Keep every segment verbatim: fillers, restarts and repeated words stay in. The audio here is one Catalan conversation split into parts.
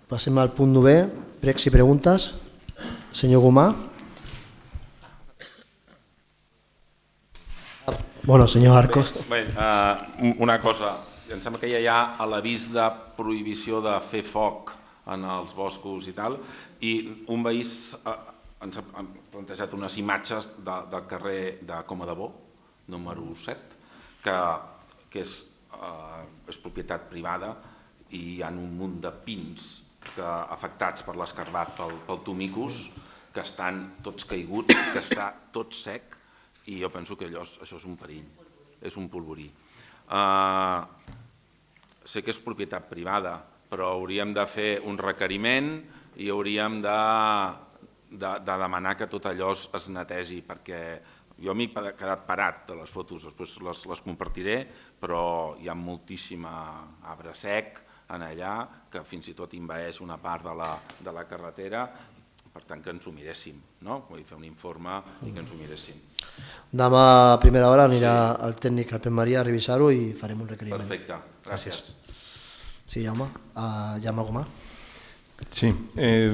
Passem al punt novè, pregs i preguntes. Senyor Gomà. Bueno, senyor Arcos. Bé, bé uh, una cosa, em sembla que ja hi ha a l'avís de prohibició de fer foc en els boscos i tal, i un veí uh, ens ha plantejat unes imatges de, del carrer de Coma de Bo, número set, que, que és, uh, és propietat privada i hi ha un munt de pins que, afectats per l'escarbat, pel, pel Tomicus, que estan tots caiguts, que està tot sec, i jo penso que allò, això és un perill, és un polvorí. Uh, sé que és propietat privada, però hauríem de fer un requeriment i hauríem de, de, de demanar que tot allò es, es netegi, perquè jo m'he quedat parat de les fotos, després les, les compartiré, però hi ha moltíssim arbre sec en allà, que fins i tot envaeix una part de la, de la carretera, per tant que ens ho miréssim, no? Vull fer un informe i que ens ho miréssim. Demà a primera hora anirà sí. el tècnic Alpen Maria a revisar-ho i farem un requeriment. Perfecte, gràcies. gràcies. Sí, Jaume, uh, Jaume Gomà. Sí, eh,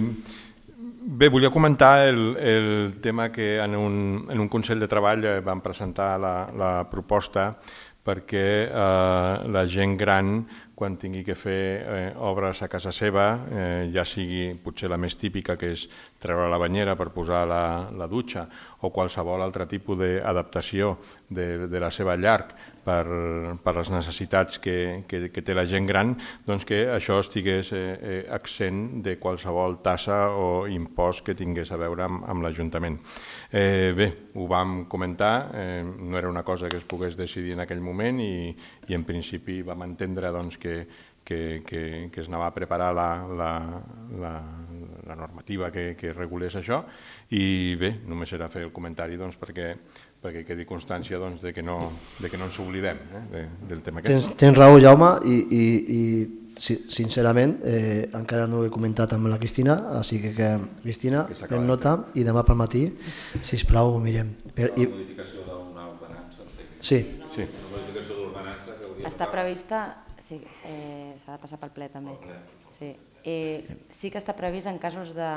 bé, volia comentar el, el tema que en un, en un Consell de Treball vam presentar la, la proposta perquè eh, la gent gran, quan tingui que fer eh, obres a casa seva, eh, ja sigui potser la més típica, que és treure la banyera per posar la, la dutxa, o qualsevol altre tipus d'adaptació de, de la seva llar per, per les necessitats que, que, que té la gent gran, doncs que això estigués eh, exempt de qualsevol tassa o impost que tingués a veure amb, amb l'Ajuntament. Eh, bé, ho vam comentar, eh, no era una cosa que es pogués decidir en aquell moment i, i en principi vam entendre doncs, que, que, que, que es anava a preparar la, la, la, la normativa que, que regulés això i bé, només era fer el comentari doncs, perquè, perquè quedi constància doncs, de que no, de que no ens oblidem eh, de, del tema aquest. Tens, tens raó, Jaume, i, i, i sincerament eh, encara no ho he comentat amb la Cristina, així que, que Cristina, pren nota i demà pel matí, sisplau, ho mirem. Per, i... La modificació d'una ordenança. Sí. sí. La modificació d'ordenança que hauria està prevista, sí, eh, s'ha de passar pel ple també. Sí. Eh, sí que està previst en casos de,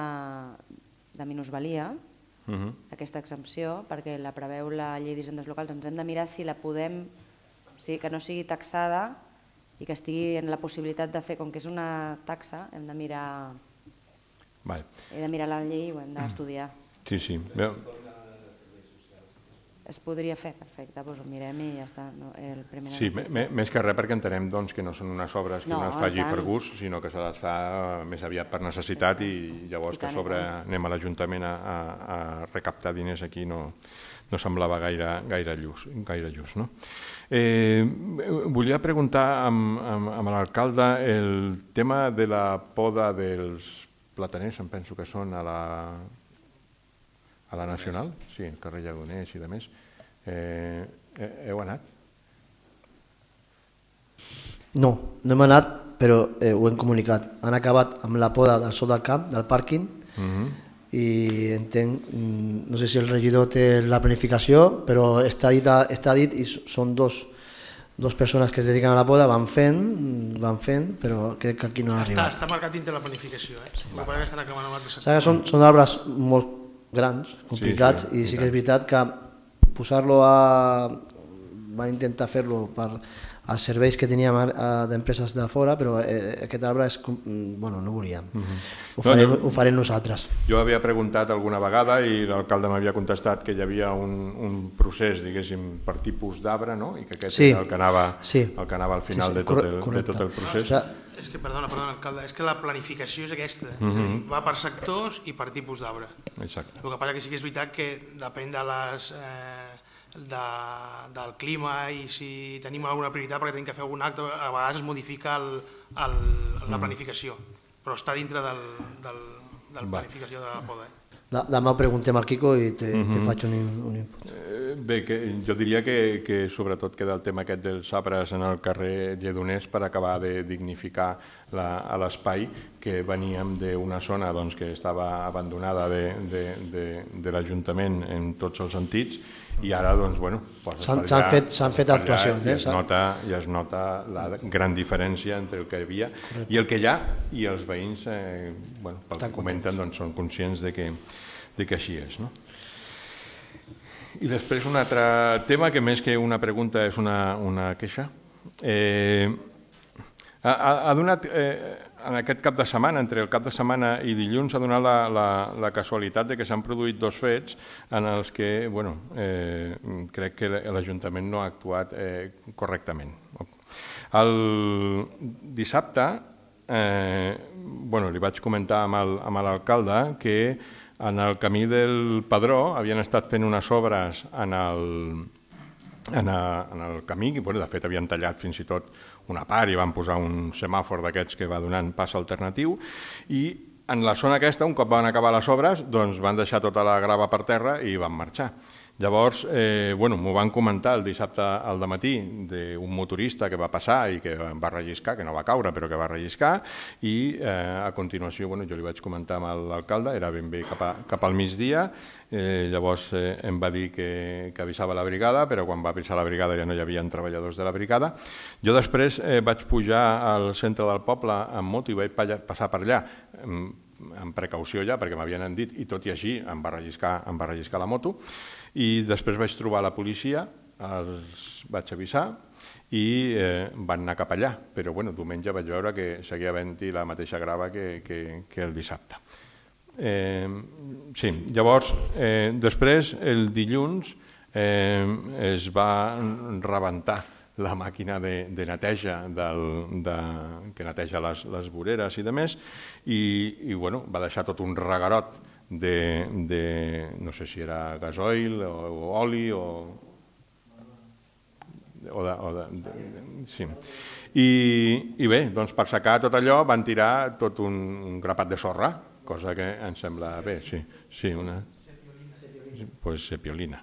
de minusvalia, uh -huh. aquesta exempció, perquè la preveu la llei d'hisendes locals, ens hem de mirar si la podem, sí, que no sigui taxada i que estigui en la possibilitat de fer, com que és una taxa, hem de mirar, vale. He de mirar la llei i ho hem d'estudiar. Sí, sí. Bé. Es podria fer, perfecte, doncs ho mirem i ja està. No, el primer sí, més que res perquè entenem doncs, que no són unes obres que no, no es faci per gust, sinó que se les fa més aviat per necessitat i llavors I que a sobre anem a l'Ajuntament a, a, a recaptar diners aquí no, no semblava gaire, gaire lluç. Gaire lluç no? Eh, volia preguntar amb, amb, amb l'alcalde el tema de la poda dels plataners, em penso que són a la, a la Nacional, sí, el carrer Lledoners i demés. Eh, heu anat? No, no hem anat, però eh, ho hem comunicat. Han acabat amb la poda del sol del camp, del pàrquing, uh-huh. i entenc, no sé si el regidor té la planificació, però està dit, està dit i són dos, dos persones que es dediquen a la poda, van fent, van fent, però crec que aquí no han arribat. Està, està marcat dintre la planificació, eh? Sí. Que estan acabant amb altres sectors. Són, són arbres molt grans, complicats, sí, sí, i sí que és veritat que posar-lo a... van intentar fer-lo per als serveis que teníem d'empreses de fora, però eh, aquest arbre és, bueno, no volíem. Uh-huh. ho, farem, no, jo, ho farem nosaltres. Jo havia preguntat alguna vegada i l'alcalde m'havia contestat que hi havia un, un procés, diguéssim, per tipus d'arbre, no? I que aquest sí. era el que anava, sí. el que anava al final sí, sí. de, tot el, de tot el procés. No, és, és que, perdona, perdona, alcalde, és que la planificació és aquesta. Uh-huh. És a dir, va per sectors i per tipus d'arbre. Exacte. El que passa que sí que és veritat que depèn de les... Eh, De, del clima i si tenim alguna prioritat perquè tenim que fer algun acte, a vegades es modifica el, el, la planificació, però està dintre del, del, del planificació de la poda. Eh? Demà preguntem al Quico i te, uh-huh. te faig un, un input. Eh, bé, que jo diria que, que sobretot queda el tema aquest dels arbres en el carrer Lledoners per acabar de dignificar a l'espai, que veníem d'una zona que estava abandonada de l'Ajuntament en tots els sentits, i ara s'han fet actuacions. I es nota la gran diferència entre el que hi havia i el que hi ha, i els veïns, pel que comenten, són conscients de que així és. I després un altre tema, que més que una pregunta és una queixa. Ha donat, en aquest cap de setmana, entre el cap de setmana i dilluns, ha donat la casualitat que s'han produït dos fets en els que crec que l'Ajuntament no ha actuat correctament. El dissabte li vaig comentar amb l'alcalde que en el camí del Padró havien estat fent unes obres en el en el camí, de fet havien tallat fins i tot una part i van posar un semàfor d'aquests que va donant pas alternatiu, i en la zona aquesta, un cop van acabar les obres, van deixar tota la grava per terra i van marxar. Llavors, m'ho van comentar el dissabte al dematí d'un motorista que va passar i que va relliscar, que no va caure, però que va relliscar, i a continuació jo li vaig comentar amb l'alcalde, era ben bé cap al migdia, llavors em va dir que avisava la brigada, però quan va avisar la brigada ja no hi havia treballadors de la brigada. Jo després vaig pujar al centre del poble amb moto i vaig passar per allà, amb precaució ja, perquè m'havien dit, i tot i així em va relliscar la moto, i després vaig trobar la policia, els vaig avisar i van anar cap allà, però diumenge vaig veure que seguia havent-hi la mateixa grava que el dissabte. Sí, llavors, després, el dilluns, es va rebentar la màquina de neteja que neteja les voreres i demés, i va deixar tot un reguerot de, no sé si era gasoil o oli o... sí. I bé, doncs per secar tot allò van tirar tot un grapat de sorra, cosa que em sembla bé, sí, sí, una... Pues sepiolina.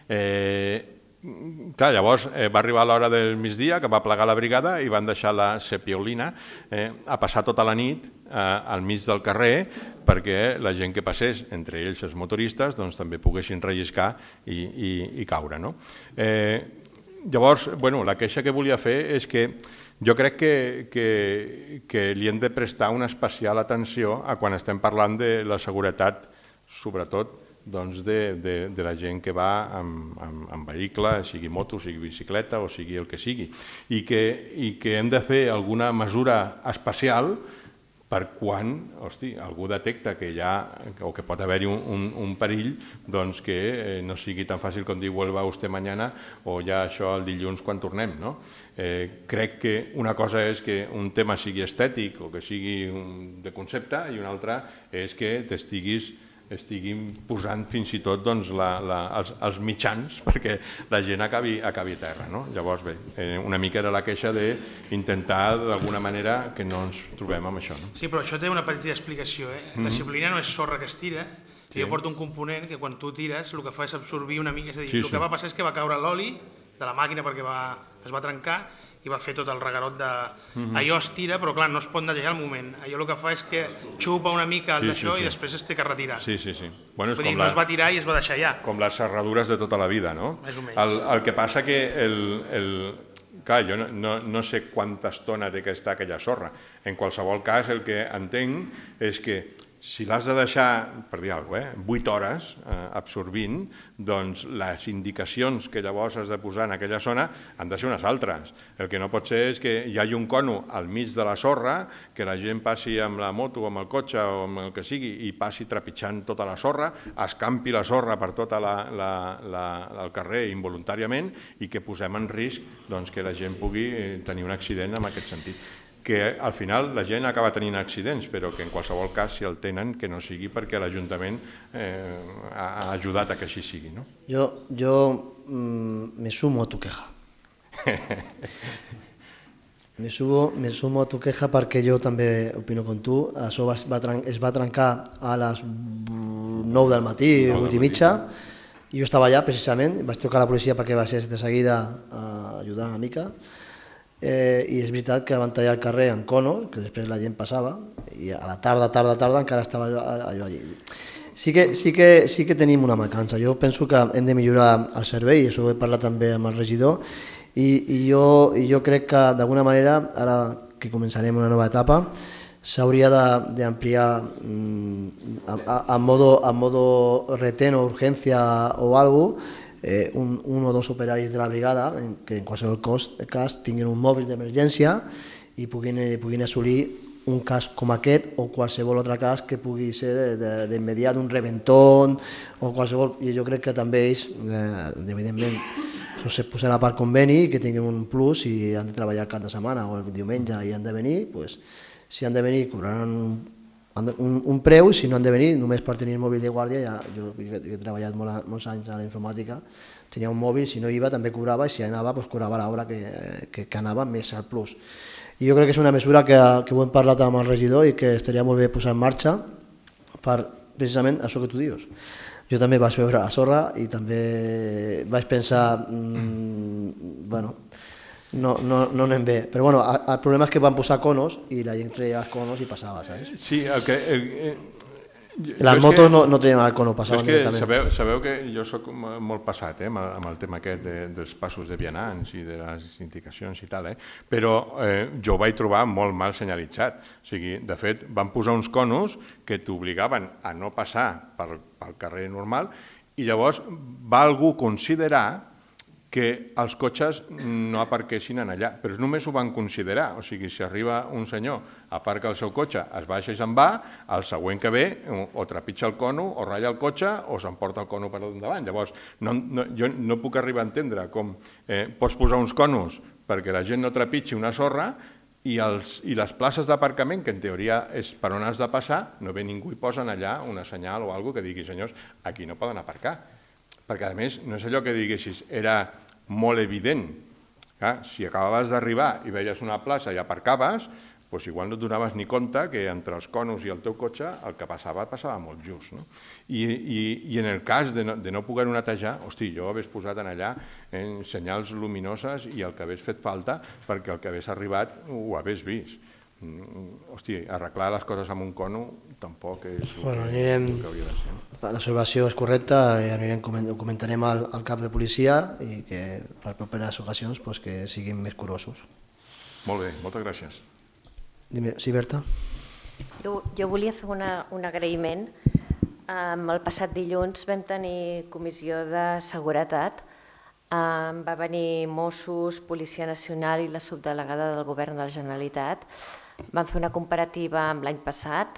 Clar, llavors va arribar l'hora del migdia, que va plegar la brigada i van deixar la sepiolina a passar tota la nit al mig del carrer perquè la gent que passés, entre ells els motoristes, també poguessin relliscar i caure. Llavors, la queixa que volia fer és que jo crec que li hem de prestar una especial atenció a quan estem parlant de la seguretat, sobretot de la gent que va en vehicle, sigui moto, sigui bicicleta o sigui el que sigui, i que hem de fer alguna mesura especial per quan algú detecta que hi ha o que pot haver-hi un perill, doncs que no sigui tan fàcil com dir vuelva usted mañana o ja això el dilluns quan tornem. Crec que una cosa és que un tema sigui estètic o que sigui de concepte i una altra és que t'estiguis estiguin posant fins i tot els mitjans perquè la gent acabi a terra. Llavors, bé, una mica era la queixa d'intentar d'alguna manera que no ens trobem amb això. Sí, però això té una petita explicació. La sepiolina no és sorra que es tira, jo porto un component que quan tu tires el que fa és absorbir una mica, és a dir, el que va passar és que va caure l'oli de la màquina perquè es va trencar i va fer tot el reguerot de... Allò es tira, però clar, no es pot netejar al moment. Allò el que fa és que xupa una mica d'això i després es té que retirar. Sí, sí, sí. Vull dir, no es va tirar i es va deixar allà. Com les serradures de tota la vida, no? Més o menys. El que passa que el... Clar, jo no sé quanta estona té que estar aquella sorra. En qualsevol cas, el que entenc és que si l'has de deixar, per dir alguna cosa, vuit hores absorbint, doncs les indicacions que llavors has de posar en aquella zona han de ser unes altres. El que no pot ser és que hi hagi un cono al mig de la sorra, que la gent passi amb la moto, amb el cotxe o amb el que sigui i passi trepitjant tota la sorra, escampi la sorra per tot el carrer involuntàriament i que posem en risc que la gent pugui tenir un accident en aquest sentit. Que al final la gent acaba tenint accidents, però que en qualsevol cas, si el tenen, que no sigui perquè l'Ajuntament ha ajudat a que així sigui. Jo me sumo a tu queja. Me sumo a tu queja perquè jo també opino com tu. Això es va trencar a les nou del matí, vuit i mitja, i jo estava allà precisament, vaig trucar a la policia perquè baixés de seguida a ajudar una mica. eh, i és veritat que van tallar el carrer en cono, que després la gent passava, i a la tarda, tarda, tarda encara estava allò, allò allí. Sí que, sí, que, sí que tenim una mancança. Jo penso que hem de millorar el servei, això ho he parlat també amb el regidor, i, i, jo, i jo crec que d'alguna manera, ara que començarem una nova etapa, s'hauria d'ampliar mm, a, a, a, modo, a modo retén o urgència o algo, eh, un, un o dos operaris de la brigada en, que en qualsevol cas tinguin un mòbil d'emergència i puguin, eh, puguin assolir un cas com aquest o qualsevol altre cas que pugui ser d'immediat, un reventón o qualsevol, i jo crec que també ells, eh, evidentment, això se posarà per conveni, que tinguin un plus si han de treballar cap de setmana o el diumenge i han de venir, doncs, si han de venir cobraran un, un, un preu, i si no han de venir només per tenir mòbil de guàrdia, ja, jo, jo he treballat molt, molts anys a la informàtica, tenia un mòbil, si no iba també cobrava, i si anava doncs, cobrava l'hora que, que, que anava més al plus. I jo crec que és una mesura que, que ho hem parlat amb el regidor i que estaria molt bé posar en marxa per precisament això que tu dius. Jo també vaig veure la sorra i també vaig pensar, mmm, bueno, no, no, no anem bé. Però bueno, el problema és que van posar conos i la gent treia els conos i passava, saps? Sí, el que... El, el, les motos que, no, no tenien el cono, passaven directament. Sabeu, sabeu que jo soc molt passat eh, amb el tema aquest de, dels passos de vianants i de les indicacions i tal, eh? Però eh, jo ho vaig trobar molt mal senyalitzat. O sigui, de fet, van posar uns conos que t'obligaven a no passar pel, pel carrer normal i llavors va algú considerar que els cotxes no aparquessin en allà, però només ho van considerar, o sigui, si arriba un senyor, aparca el seu cotxe, es baixa i se'n va, el següent que ve o trepitja el cono, o ratlla el cotxe, o s'emporta el cono per endavant. Llavors, no, no, jo no puc arribar a entendre com eh, pots posar uns conos perquè la gent no trepitgi una sorra i, els, i les places d'aparcament, que en teoria és per on has de passar, no ve ningú i posen allà una senyal o alguna que digui, senyors, aquí no poden aparcar. Perquè, a més, no és allò que diguessis, era molt evident. Clar, si acabaves d'arribar i veies una plaça i aparcaves, doncs igual no et donaves ni compte que entre els conos i el teu cotxe el que passava, passava molt just. No? I, i, I en el cas de no, de no poder-ho netejar, hosti, jo hagués posat en allà en senyals luminoses i el que hagués fet falta perquè el que hagués arribat ho hagués vist. Hosti, arreglar les coses amb un cono tampoc és el, bueno, que, anirem, el que hauria de ser. L'observació és correcta i anirem, ho comentarem al, al cap de policia i que per properes ocasions pues, que siguin més curosos. Molt bé, moltes gràcies. Dime, sí, Berta? Jo, jo volia fer una, un agraïment. Um, el passat dilluns vam tenir comissió de seguretat. Um, va venir Mossos, Policia Nacional i la subdelegada del Govern de la Generalitat. Vam fer una comparativa amb l'any passat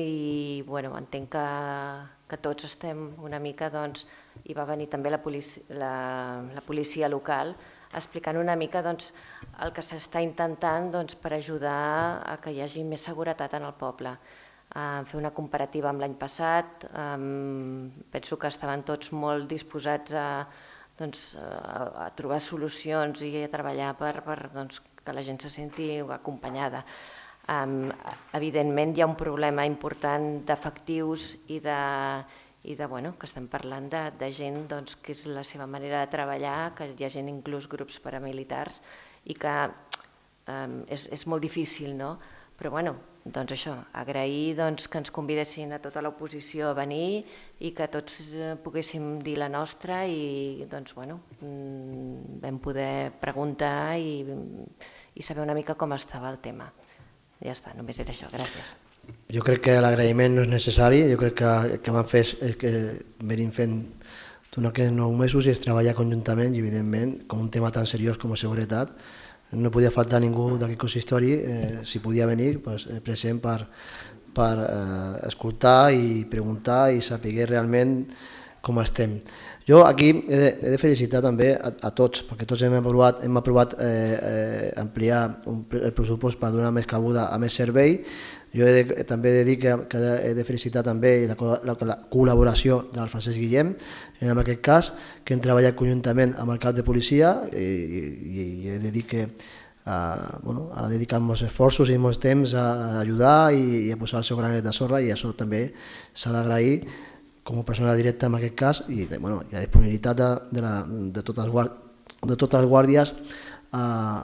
i bueno, entenc que, que tots estem una mica, doncs, i va venir també la policia, la, la policia local explicant una mica doncs, el que s'està intentant doncs, per ajudar a que hi hagi més seguretat en el poble. Uh, fer una comparativa amb l'any passat, um, penso que estaven tots molt disposats a, doncs, a, a trobar solucions i a treballar per, per doncs, que la gent se senti acompanyada. Um, evidentment hi ha un problema important d'efectius i de, i de bueno, que estem parlant de, de gent doncs, que és la seva manera de treballar, que hi ha gent inclús grups paramilitars i que um, és, és molt difícil, no? Però bueno, doncs això, agrair doncs, que ens convidessin a tota l'oposició a venir i que tots poguéssim dir la nostra i doncs, bueno, vam poder preguntar i, i saber una mica com estava el tema. Ja està, només era això, gràcies. Jo crec que l'agraïment no és necessari, jo crec que el que vam fer és que venim fent durant aquests nou mesos i és treballar conjuntament i evidentment com un tema tan seriós com la seguretat no podia faltar ningú d'aquest consistori, eh, si podia venir pues, eh, present per, per eh, escoltar i preguntar i saber realment com estem. Jo aquí he de, he de felicitar també a, a tots, perquè tots hem aprovat, hem aprovat eh, eh, ampliar un, el pressupost per donar més cabuda a més servei. Jo he de, també he de dir que, que he de felicitar també la, la, la col·laboració del Francesc Guillem, en aquest cas, que hem treballat conjuntament amb el cap de policia i, i, i he de dir que a, bueno, a dedicar molts esforços i molts temps a, a ajudar i, i a posar el seu granet de sorra i això també s'ha d'agrair com a persona directa en aquest cas i, de, bueno, i la disponibilitat de, de, la, de, totes, de totes les guàrdies a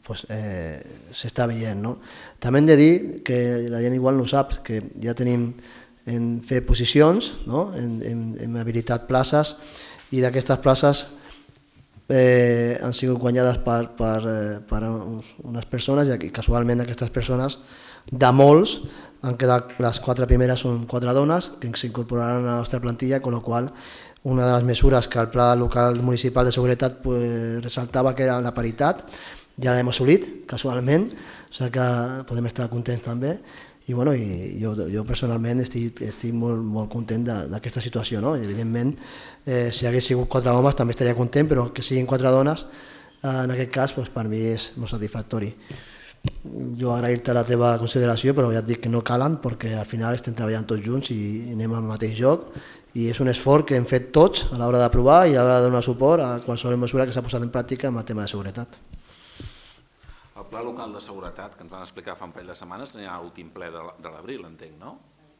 pues, eh, s'està veient. No? També hem de dir, que la gent igual no ho sap, que ja tenim en fer posicions, no? en, en, hem habilitat places, i d'aquestes places eh, han sigut guanyades per, per, eh, per unes persones, i casualment aquestes persones, de molts, han quedat, les quatre primeres són quatre dones que s'incorporaran a la nostra plantilla, con lo qual una de les mesures que el Pla Local Municipal de Seguretat pues, resaltava que era la paritat, ja l'hem assolit casualment, o sigui que podem estar contents també, i, bueno, i jo, jo personalment estic, estic molt, molt content d'aquesta situació, no? I evidentment eh, si hagués sigut quatre homes també estaria content, però que siguin quatre dones eh, en aquest cas pues, per mi és molt satisfactori. Jo agrair-te la teva consideració, però ja et dic que no calen perquè al final estem treballant tots junts i anem al mateix lloc, i és un esforç que hem fet tots a l'hora d'aprovar i a l'hora de donar suport a qualsevol mesura que s'ha posat en pràctica amb el tema de seguretat. El Pla Local de Seguretat, que ens van explicar fa un parell de setmanes, n'hi ha l'últim ple de l'abril, entenc, no?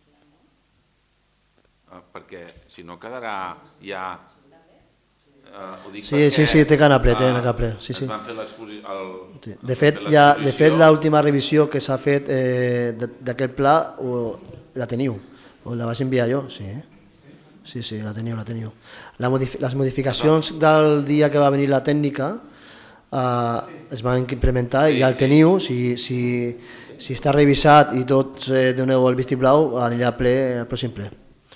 Perquè si no quedarà ja... Uh, sí, sí, sí, té que anar ple, té que anar ple. Sí, sí. Van fer l'exposició... Sí. De fet, ja, de fet l'última revisió que s'ha fet eh, d'aquest pla o, la teniu, o la vaig enviar jo, sí. Sí, sí, la teniu, la teniu. La modifi les modificacions del dia que va venir la tècnica eh, es van implementar i ja el teniu, si, si, si està revisat i tots eh, doneu el vistiplau, anirà ple el pròxim ple.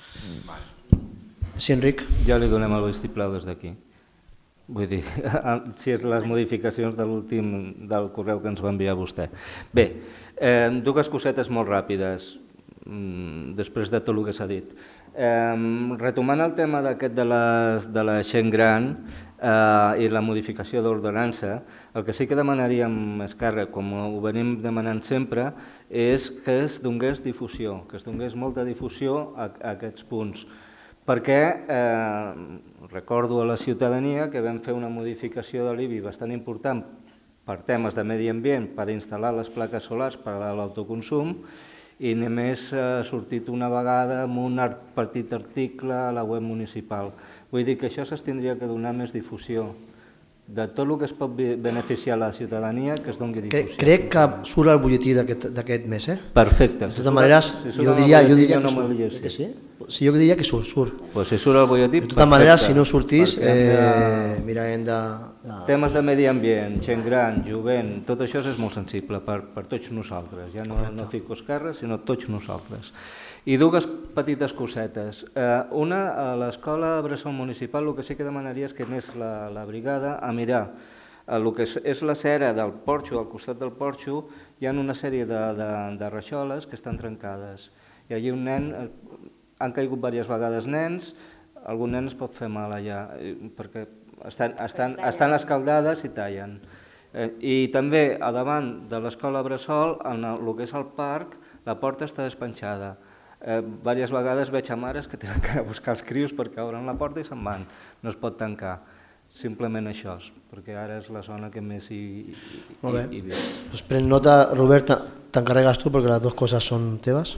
Sí, Enric. Ja li donem el vistiplau des d'aquí. Vull dir, si és les modificacions de l'últim del correu que ens va enviar vostè. Bé, eh, dues cosetes molt ràpides, després de tot el que s'ha dit. Eh, retomant el tema d'aquest de, de la gent gran eh, i la modificació d'ordenança, el que sí que demanaríem més càrrec, com ho venim demanant sempre, és que es donés difusió, que es donés molta difusió a, a aquests punts. Perquè eh, recordo a la ciutadania que vam fer una modificació de l'I B I bastant important per temes de medi ambient, per instal·lar les plaques solars per a l'autoconsum, i només ha sortit una vegada amb un petit article a la web municipal. Vull dir que això se'ls tindria que donar més difusió. De tot el que es pot beneficiar a la ciutadania, que es doni difusió. Crec que surt el butlletí d'aquest mes, eh? Perfecte. De totes maneres, jo diria que sí. Si jo diria que surt, surt. Pues si surt el butlletí, de totes maneres, si no sortís, eh, mirarem de, de... Temes de medi ambient, gent gran, jovent, tot això és molt sensible per, per tots nosaltres. Ja no, no fico esquerra, sinó tots nosaltres. I dues petites cosetes. Eh, una, a l'escola Bressol Municipal, el que sí que demanaria és que anés la, la brigada a mirar el que és, és la cera del porxo, al costat del porxo, hi ha una sèrie de, de, de rajoles que estan trencades. I allí un nen... Han caigut diverses vegades nens, algun nen es pot fer mal allà, perquè estan, estan, estan escaldades i tallen. Eh, I també, a davant de l'escola Bressol, en el, el que és el parc, la porta està despenjada. Eh, diverses vegades veig a mares que tenen que buscar els crios perquè obren la porta i se'n van, no es pot tancar. Simplement això, perquè ara és la zona que més hi, hi, Molt bé. hi veus. Pues pren nota, Robert, t'encarregues tu perquè les dues coses són teves.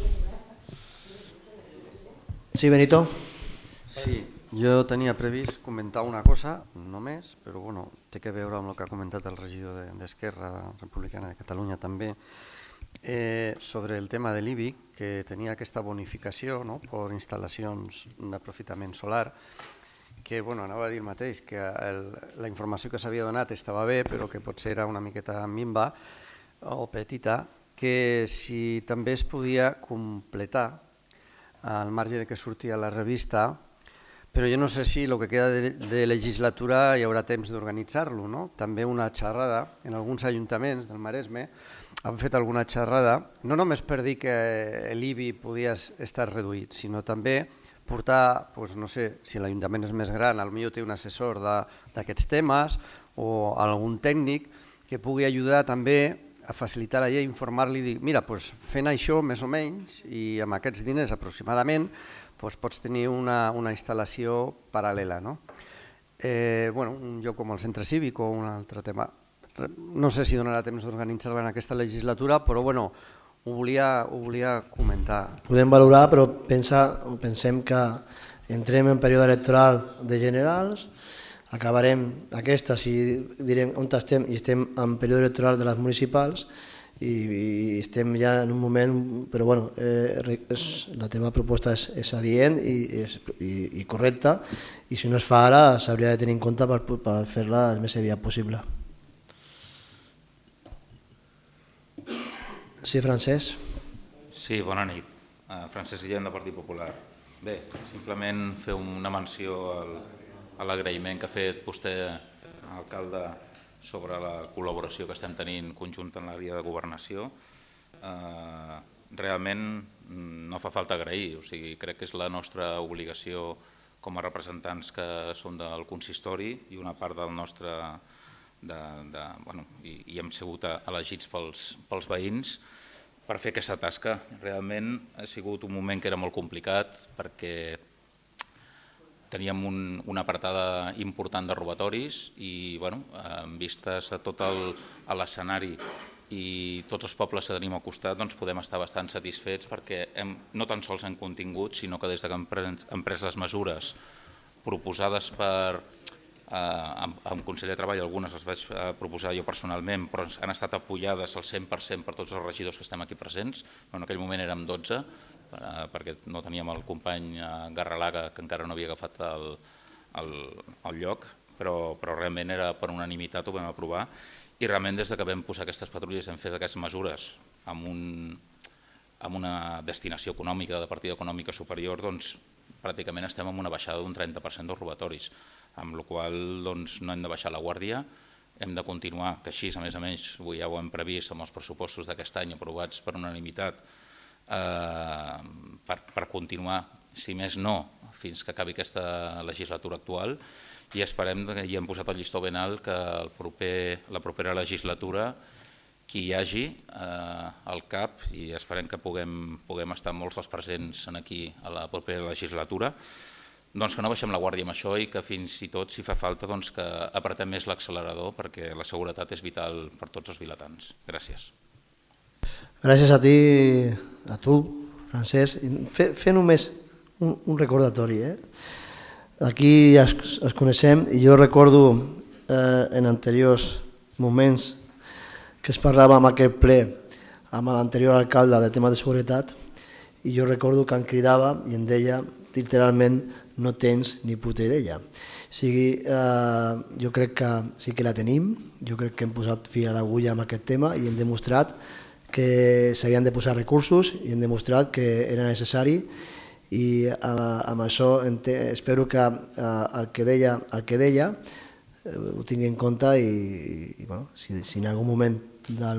Sí, Benito? Sí, jo tenia previst comentar una cosa, només, però bueno, té que veure amb el que ha comentat el regidor d'Esquerra Republicana de Catalunya també, eh, sobre el tema de l'I B I, que tenia aquesta bonificació, no?, per instal·lacions d'aprofitament solar, que bueno, anava a dir el mateix, que el, la informació que s'havia donat estava bé, però que potser era una miqueta minva o petita, que si també es podia completar al marge de que surti a la revista, però jo no sé si el que queda de, de legislatura hi haurà temps d'organitzar-lo, no? També una xerrada, en alguns ajuntaments del Maresme han fet alguna xerrada, no només per dir que l'I B I podia estar reduït, sinó també portar, doncs no sé, si l'Ajuntament és més gran, potser té un assessor d'aquests temes o algun tècnic que pugui ajudar també a facilitar la llei, informar-li i dir, mira, doncs fent això més o menys i amb aquests diners aproximadament doncs pots tenir una, una instal·lació paral·lela. No? Eh, bueno, un lloc com el centre cívic o un altre tema. No sé si donarà temps d'organitzar-la en aquesta legislatura, però bueno, ho volia, ho volia comentar. Podem valorar, però pensa, pensem que entrem en període electoral de generals, acabarem aquestes i direm on estem, i estem en període electoral de les municipals i, i estem ja en un moment, però bueno, eh, és, la teva proposta és, és adient i, és, i, i correcta, i si no es fa ara s'hauria de tenir en compte per, per fer-la el més aviat possible. Sí, Francesc? Sí, bona nit. Uh, Francesc Guillem, de Partit Popular. Bé, simplement fer una menció al, a l'agraïment que ha fet vostè, alcalde, sobre la col·laboració que estem tenint conjunta en l'àrea de governació. Uh, realment no fa falta agrair, o sigui, crec que és la nostra obligació com a representants que som del consistori i una part del nostre... De, de, bueno, i, i hem sigut elegits pels, pels veïns per fer aquesta tasca. Realment ha sigut un moment que era molt complicat perquè teníem un, una apartada important de robatoris i bueno, en vistes a tot l'escenari i tots els pobles que tenim al costat doncs podem estar bastant satisfets perquè hem, no tan sols hem contingut, sinó que des que hem pres, hem pres les mesures proposades per amb el Consell de Treball, algunes les vaig proposar jo personalment, però han estat apoyades al cent per cent per tots els regidors que estem aquí presents. En aquell moment érem dotze, perquè no teníem el company Garralaga, que encara no havia agafat el, el, el lloc, però, però realment era per unanimitat, ho vam aprovar, i realment des que vam posar aquestes patrulles hem fet aquestes mesures amb, un, amb una destinació econòmica, de partida econòmica superior, doncs pràcticament estem en una baixada d'un trenta per cent dels robatoris, amb la qual cosa no hem de baixar la guàrdia, hem de continuar, que així a més a més ja ho hem previst amb els pressupostos d'aquest any aprovats per unanimitat, eh, per, per continuar, si més no, fins que acabi aquesta legislatura actual, i esperem, i hem posat el llistó ben alt, que el proper, la propera legislatura qui hi hagi eh, al cap, i esperem que puguem, puguem estar molts dels presents aquí a la propera legislatura, doncs que no baixem la guàrdia amb això i que fins i tot, si fa falta, doncs que apretem més l'accelerador perquè la seguretat és vital per tots els vilatans. Gràcies. Gràcies a ti, a tu, Francesc. Fer, fer només un, un recordatori. Eh? Aquí es, es coneixem i jo recordo eh, en anteriors moments que es parlava amb aquest ple amb l'anterior alcalde del tema de seguretat i jo recordo que em cridava i em deia literalment no tens ni puta idea. O sigui, eh, jo crec que sí que la tenim, jo crec que hem posat fil a l'agulla amb aquest tema i hem demostrat que s'havien de posar recursos i hem demostrat que era necessari i eh, amb això espero que eh, el que deia, el que deia eh, ho tingui en compte i, i bueno, si, si en algun moment del,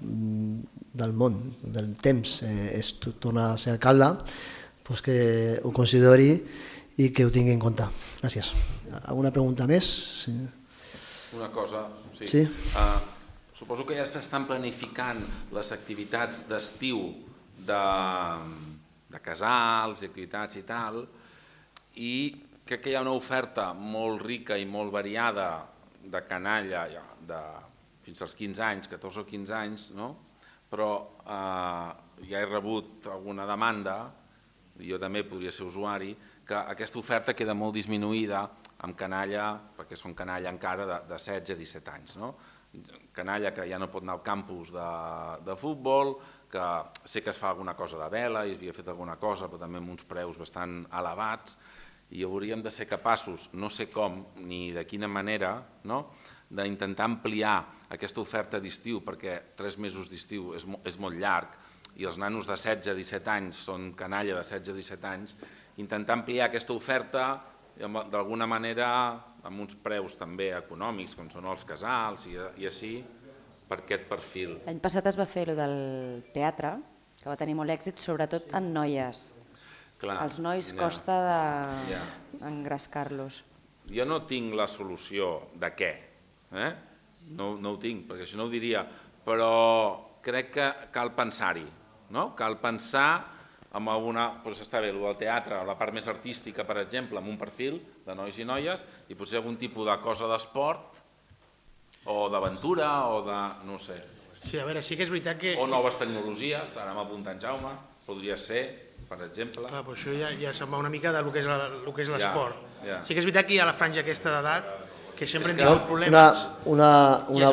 del món, del temps eh, es torna a ser alcalde, pues que ho consideri i que ho tingui en compte. Gràcies. Alguna pregunta més? Sí. Una cosa, sí. sí? Uh, suposo que ja s'estan planificant les activitats d'estiu de, de casals i activitats i tal, i crec que hi ha una oferta molt rica i molt variada de canalla ja, de, fins als quinze anys, catorze o quinze anys, no? Però uh, ja he rebut alguna demanda, jo també podria ser usuari, que aquesta oferta queda molt disminuïda amb canalla, perquè són canalla encara de, de setze a disset anys. No? Canalla que ja no pot anar al campus de, de futbol, que sé que es fa alguna cosa de vela i es havia fet alguna cosa, però també amb uns preus bastant elevats, i hauríem de ser capaços, no sé com ni de quina manera, no? d'intentar ampliar aquesta oferta d'estiu, perquè tres mesos d'estiu és, és molt llarg, i els nanos de setze a disset anys són canalla de setze a disset anys, intentar ampliar aquesta oferta d'alguna manera amb uns preus també econòmics, com són els casals i, i així, per aquest perfil. L'any passat es va fer el del teatre, que va tenir molt èxit, sobretot en noies. Clar, els nois ja, costa d'engrescar-los. Ja. Jo no tinc la solució de què, eh? no, no ho tinc, perquè això no ho diria, però crec que cal pensar-hi. No? Cal pensar en alguna... Doncs està bé, el del teatre, la part més artística, per exemple, amb un perfil de nois i noies, i potser algun tipus de cosa d'esport, o d'aventura, o de... no sé. Sí, a veure, sí que és veritat que... O noves tecnologies, ara m'apunta en Jaume, podria ser, per exemple. Clar, però això ja, ja se'n va una mica del que és l'esport. Ja, ja. Sí que és veritat que hi ha la franja aquesta d'edat que sempre hem tingut problemes... Una... una, una...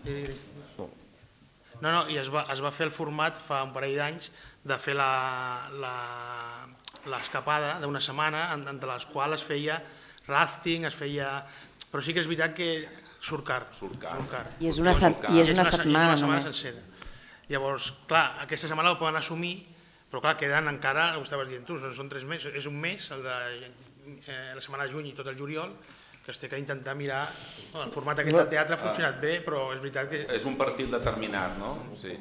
No, no, i es va, es va fer el format fa un parell d'anys de fer l'escapada d'una setmana, entre les quals es feia rafting, es feia... Però sí que és veritat que surt car. Surt car. I és una, i és una setmana només. Sencera. Llavors, clar, aquesta setmana ho poden assumir, però clar, queden encara, ho estaves dient tu, són tres mesos, és un mes, el de eh, la setmana de juny i tot el juliol, que es té que intentar mirar, no, el format aquest del teatre ha funcionat bé, però és veritat que... És un perfil determinat, no? Sí.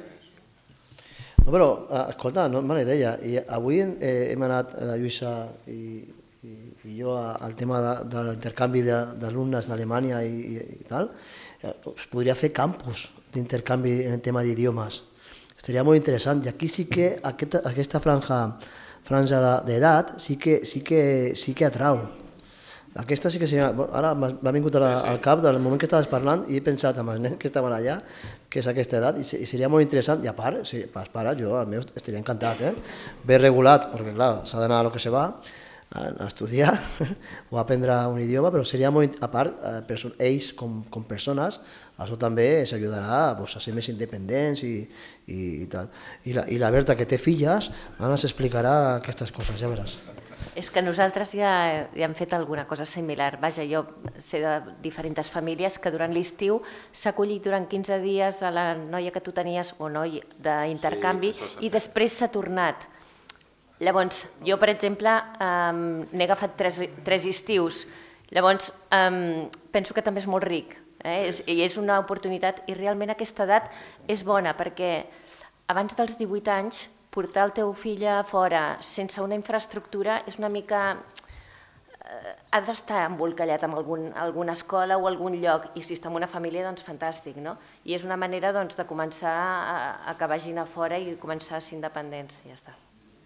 No, però, escolta, no és mala idea. I avui eh, hem anat, la Lluïsa i, i, i jo, al tema de, de l'intercanvi d'alumnes d'Alemanya i, i, i tal, es podria fer campus d'intercanvi en el tema d'idiomes. Seria molt interessant. I aquí sí que aquesta, aquesta franja, franja d'edat sí que, sí que, sí que atrau. Aquesta sí que seria... Ara m'ha vingut a la, sí, sí. al cap del moment que estaves parlant i he pensat amb els nens que estaven allà, que és aquesta edat, i, i seria molt interessant, i a part, si, a part jo, al meu, estaria encantat, eh? Ben regulat, perquè clar, s'ha d'anar a lo que se va, a, a estudiar o a aprendre un idioma, però seria molt... A part, eh, ells com, com persones, això també s'ajudarà pues, a ser més independents i, i, i tal. I la, I la Berta, que té filles, ara s'explicarà aquestes coses, ja veràs. És que nosaltres ja, ja hem fet alguna cosa similar. Vaja, jo sé de diferents famílies que durant l'estiu s'ha acollit durant quinze dies a la noia que tu tenies o noi d'intercanvi sí, i després s'ha tornat. Llavors, jo, per exemple, um, n'he agafat tres, tres estius. Llavors, um, penso que també és molt ric. Eh? És, i és una oportunitat i realment aquesta edat és bona perquè abans dels divuit anys portar el teu fill a fora sense una infraestructura és una mica... Eh, ha d'estar embolcallat en algun, alguna escola o algun lloc, i si està en una família, doncs fantàstic, no? I és una manera doncs, de començar a, a que vagin a fora i començar a ser independents, i ja està.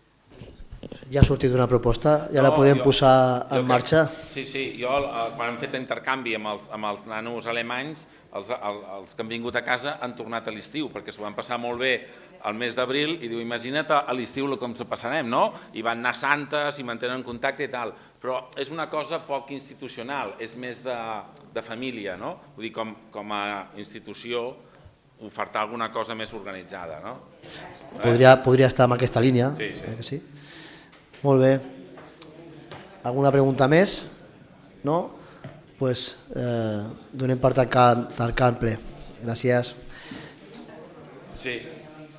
Ja ha sortit una proposta, ja no, la podem jo, posar en jo, marxa? Sí, sí, jo quan hem fet intercanvi amb els, amb els nanos alemanys, els, els, els que han vingut a casa han tornat a l'estiu, perquè s'ho van passar molt bé al mes d'abril, i diu, imagina't a l'estiu com s'ho passarem, no? I van anar a Santes i mantenen contacte i tal, però és una cosa poc institucional, és més de, de família, no? Vull dir, com, com a institució, ofertar alguna cosa més organitzada, no? Podria, podria estar en aquesta línia, sí, sí. Eh que sí? Molt bé. Alguna pregunta més? No? Doncs pues, eh, donem part al camp ple. Gràcies. Sí.